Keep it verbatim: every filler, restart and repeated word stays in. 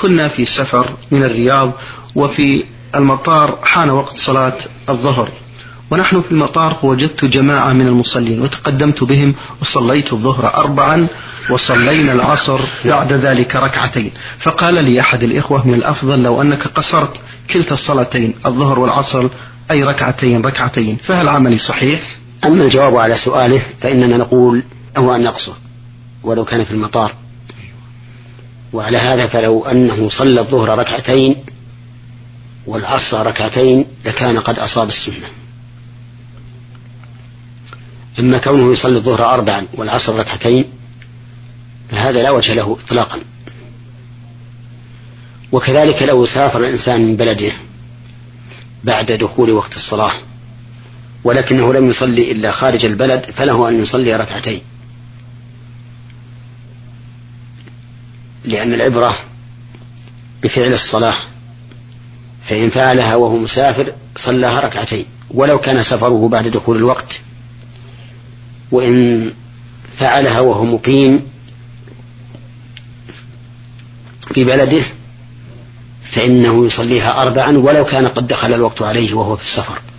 كنا في سفر من الرياض، وفي المطار حان وقت صلاة الظهر، ونحن في المطار وجدت جماعة من المصلين وتقدمت بهم وصليت الظهر أربعا، وصلينا العصر بعد ذلك ركعتين. فقال لي أحد الإخوة من الأفضل لو أنك قصرت كلتا الصلاتين الظهر والعصر أي ركعتين ركعتين، فهل عملي صحيح؟ أما الجواب على سؤاله فإننا نقول هو أن يقصر ولو كان في المطار، وعلى هذا فلو أنه صلى الظهر ركعتين والعصر ركعتين لكان قد أصاب السنة. أما كونه يصلي الظهر أربعا والعصر ركعتين فهذا لا وجه له إطلاقا. وكذلك لو سافر الإنسان من بلده بعد دخول وقت الصلاة ولكنه لم يصلي إلا خارج البلد فله أن يصلي ركعتين، لأن العبرة بفعل الصلاة، فإن فعلها وهو مسافر صلىها ركعتين ولو كان سفره بعد دخول الوقت، وإن فعلها وهو مقيم في بلده فإنه يصليها أربعا ولو كان قد دخل الوقت عليه وهو في السفر.